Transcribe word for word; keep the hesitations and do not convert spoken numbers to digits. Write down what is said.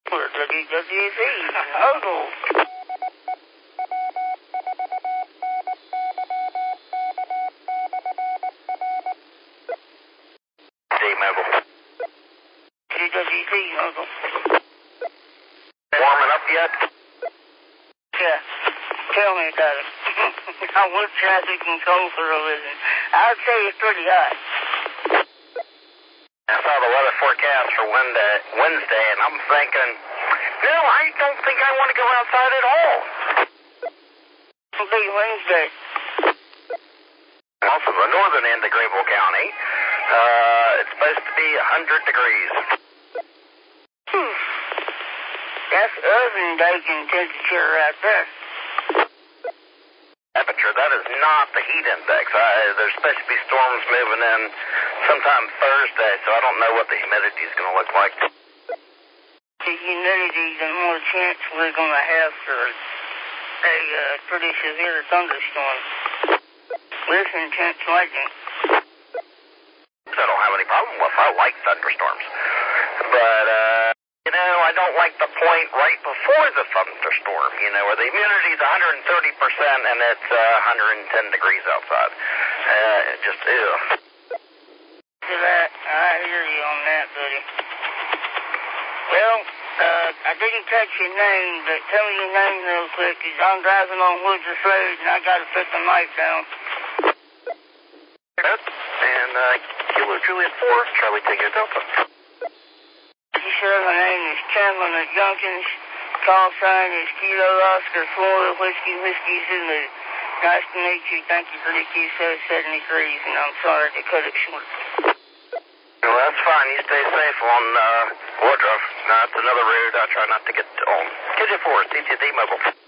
For W W C, Hustle. T-Mobile. W W C, Hustle. Warming up yet? Yeah. Tell me about it. I work traffic control for a living. I'd say it's pretty hot. I saw the weather forecast for Wednesday, Wednesday, and I'm thinking, no, I don't think I want to go outside at all. It'll be Wednesday. Also, the northern end of Greenville County, uh, it's supposed to be one hundred degrees. Hmm. That's oven baking temperature right there. Temperature, that is not the heat index. I, there's supposed to be storms moving in sometime Thursday, so I don't know what the humidity is going to look like. The humidity, the more chance we're going to have for a uh, pretty severe thunderstorm. Listen, chance lightning. I don't have any problem with. I like thunderstorms. But, uh, you know, I don't like the point right before the thunderstorm, you know, where the humidity is one hundred thirty percent and it's uh, one hundred ten degrees outside. Uh, just, ew. To that, I hear you on that, buddy. Well, uh, I didn't catch your name, but tell me your name real quick, because I'm driving on Woodruff Road and I got to put the mic down. And, uh, Kilo Juliet four, Charlie Tango Delta. You sure my name is Chandler McJunkins. Call sign is Kilo Oscar four, Whiskey Whiskey Zulu. Nice to meet you. Thank you for the Q seventy-threes, and I'm sorry to cut it short. Well, that's fine. You stay safe on, uh, Woodruff. That's another road I try not to get on. K J four, C T D Mobile.